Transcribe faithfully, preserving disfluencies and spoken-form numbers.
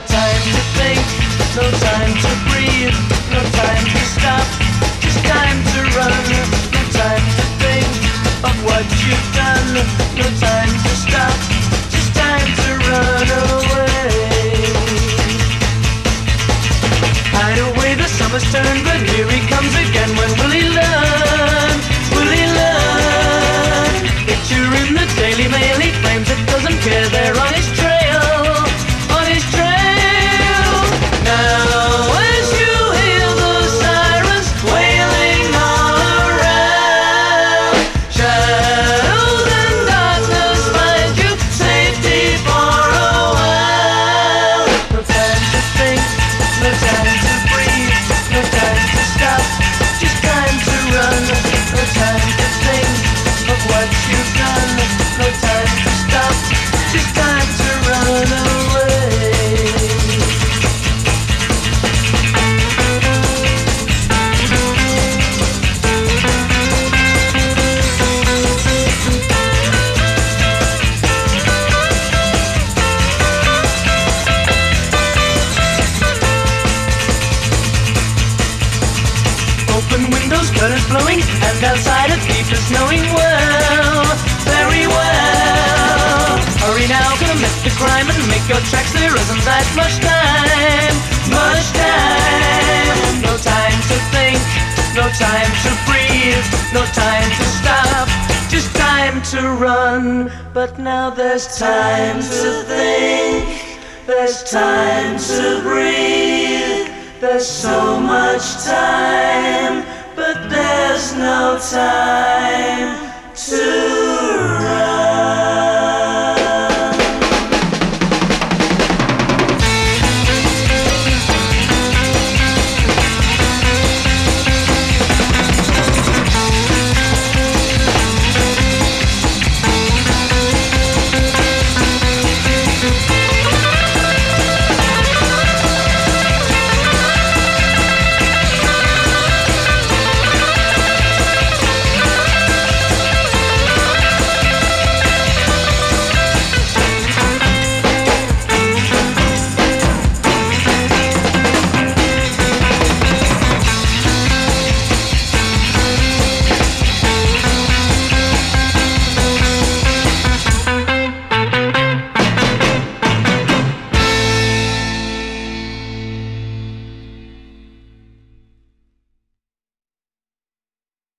time to think, no time to breathe, no time to stop, just time to run. No time to think of what you've done, no time to stop, just time to run away. Hide away, the summer's turned, but here he comes again. When will he learn? Will he learn? Picture in the Daily Mail, he claims it doesn't care. They're on his trail, on his trail. Now as you hear the sirens wailing all around, shadows and darkness find you safety for a while. No time to think, no time to breathe, no time to stop, just time to run. No time to think of what you've done, no time to stop, just time to run away. Open windows, curtains blowing, and outside a thief is snowing well, very well. Hurry now, commit the crime and make your tracks. There isn't that much time, much time. No time to think, no time to breathe, no time to stop, just time to run. But now there's time to think, there's time to breathe, there's so much time, but there's no time to